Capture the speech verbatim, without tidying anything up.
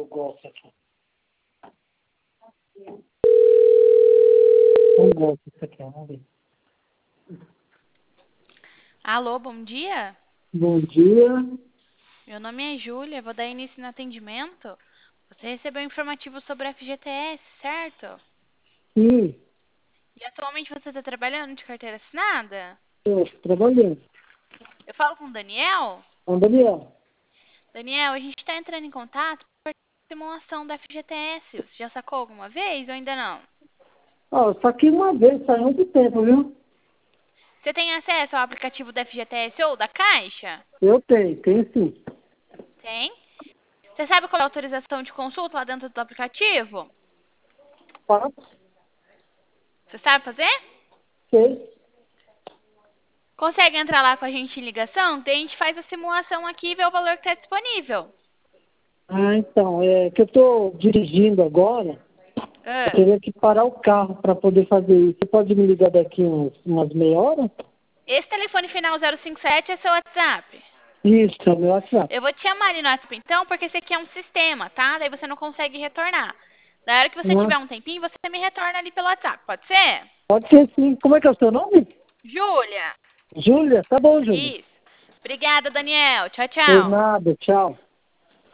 gosto aqui. Um golpe isso aqui, vamos ver. Alô, bom dia. Bom dia. Meu nome é Júlia, vou dar início no atendimento. Você recebeu um informativo sobre a F G T S, certo? Sim, E atualmente você está trabalhando de carteira assinada? estou trabalhando. Eu falo com o Daniel? Ô, Daniel, Daniel, a gente está entrando em contato por simulação da F G T S. Você já sacou alguma vez ou ainda não? ó, só que uma vez, faz muito tempo, viu? Você tem acesso ao aplicativo da F G T S ou da Caixa? Eu tenho, tenho sim. Tem. Você sabe qual é a autorização de consulta lá dentro do aplicativo? Faço, Você sabe fazer? sei. Consegue entrar lá com a gente em ligação? Daí a gente faz a simulação aqui e vê o valor que está disponível. Ah, então, é que eu estou dirigindo agora, eu Ah, teria que parar o carro para poder fazer isso. Você pode me ligar daqui uns, umas meia hora? esse telefone final zero cinco sete é seu WhatsApp. Isso, é o meu WhatsApp. Eu vou te chamar ali no WhatsApp então, porque esse aqui é um sistema, tá? Daí você não consegue retornar. Na hora que você Ah, tiver um tempinho, você me retorna ali pelo WhatsApp, pode ser? pode ser sim. Como é que é o seu nome? Júlia. Júlia? Tá bom, Júlia. Isso. Obrigada, Daniel. Tchau, Por tchau. nada, tchau.